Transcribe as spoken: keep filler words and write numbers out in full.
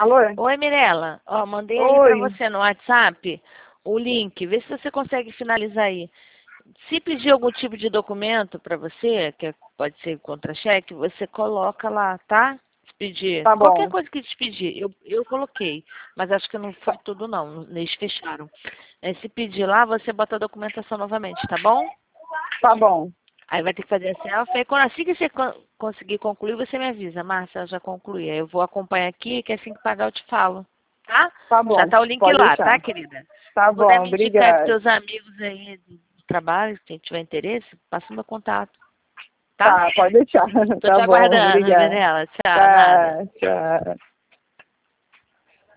Alô? Oi, Mirela. Ó, mandei aí Oi. para você no WhatsApp o link. Vê se você consegue finalizar aí. Se pedir algum tipo de documento para você, que pode ser contra-cheque, você coloca lá, tá? Se pedir. Tá Qualquer bom. coisa que te pedir, eu, eu coloquei. Mas acho que não foi tudo não, eles fecharam. É, se pedir lá, você bota a documentação novamente, tá bom? Tá bom. Aí vai ter que fazer a selfie. Aí, quando, assim que você co conseguir concluir, você me avisa. Márcia, eu já concluí. Aí eu vou acompanhar aqui, que assim que pagar eu te falo. Tá? Tá bom. Já tá o link Pode lá, deixar. tá, querida? Tá Se puder bom, me indicar aí pros obrigada. teus amigos aí do trabalho, quem tiver interesse, passa o meu contato. Tá? Tá, pode deixar. Tô Tá te bom, aguardando, obrigada. Mirella. Tchau, nada. Tá, tchau.